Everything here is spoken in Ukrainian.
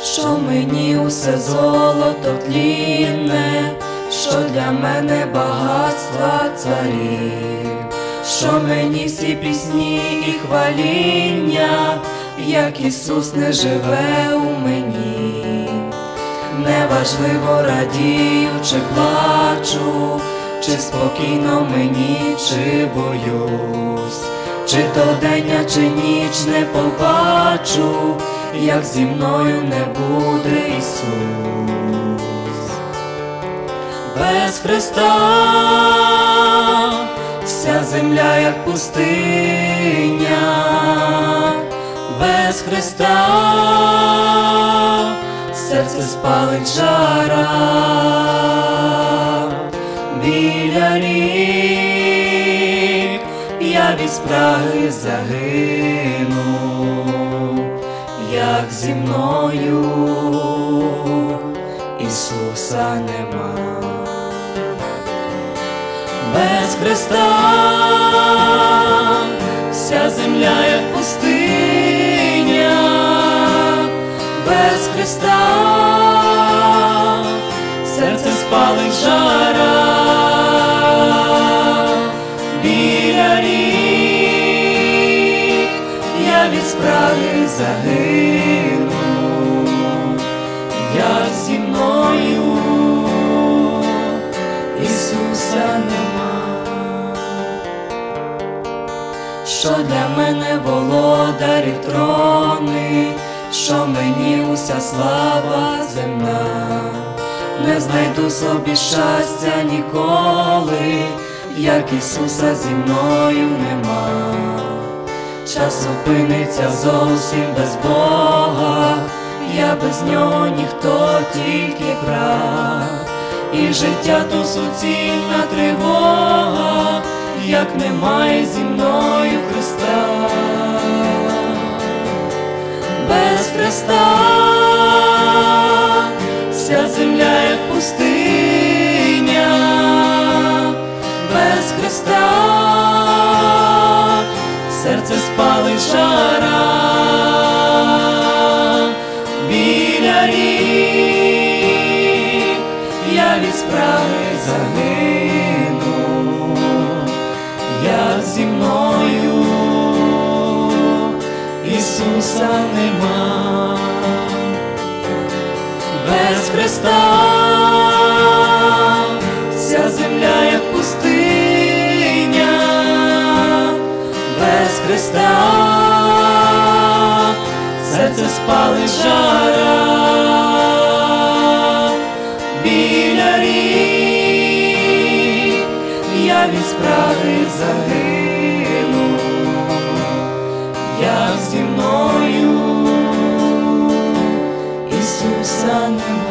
що мені усе золото тлінне, що для мене багатства царів, що мені всі пісні і хваління, як Ісус не живе у мені. Неважливо, радію чи плачу, чи спокійно мені, чи боюсь, чи то день, чи ніч, не побачу, як зі мною не буде Ісус. Без Христа вся земля як пустиня, без Христа серце спалить жара, біля рік я від спраги загину, як зі мною Ісуса нема. Без Христа вся земля як пустиня, без Христа серце спалить жара, біля рік я від спраги загину, як зі мною Ісуса нема. Що для мене володарів трони, що мені уся слава земна, не знайду собі щастя ніколи, як Ісуса зі мною нема. Час опиниться зовсім без Бога, я без нього ніхто, тільки прах, і життя то суцільна тривога, як немає зі мною Христа. Без Христа вся земля як пустиня, без Христа серце спалить жара, біля рік я від спраги загину, як зі мною Ісуса нема. Без Христа вся земля як пустиня, без Христа серце спалить жара, біля рік я від спраги загину, як зі мною Ісуса нема.